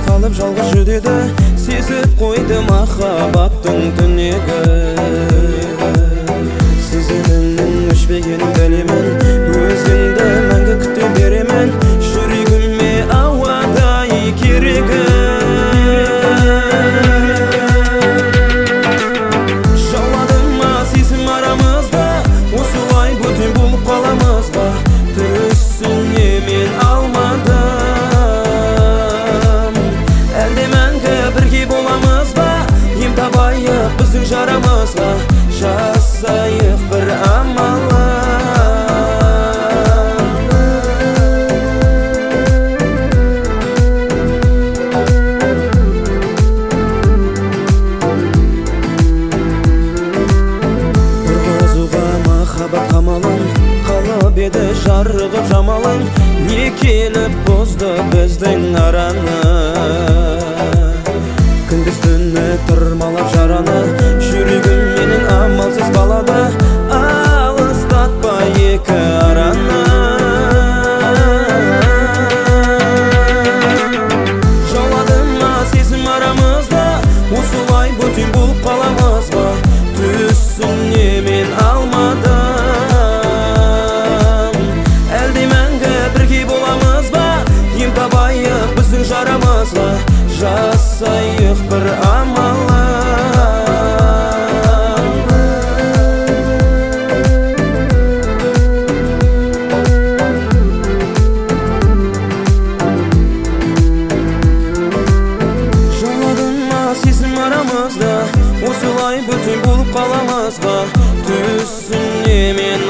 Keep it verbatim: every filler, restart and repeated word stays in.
қалып жалғыз жүдеді, сезіп қойды махаббаттың түнегі. Сезімімнің өшпегенін білемін, өзіңді мәңгі күте беремін, жүрегіме ауадай керегі. Жауладың ма сезім арамызда, осылай бөтен болып қаламыз ба? Түсіне мен алмадым, әлде мәңгі бірге боламыз ба? Ем табайық біздің жарамызға, жасайық бір амалын. Тұрғызуға махаббат қамалын, қалып еді жарығып жамалың, не келіп бұзды біздің араны? Күндіз түні тұрмалап жараны, жүрегім менің амалсыз қалады, алыстатпа екі араны. Жауладың ма сезім арамызда, осылай бөтен болып қаламыз ба? Түсіне мен алмадым, әлде мәңгі бірге боламыз ба? Ем табайық біздің жарамызға, жасайық бір амалын. Жауладың ма сезім арамызда, осылай бөтен болып қаламыз ба? Түсіне мен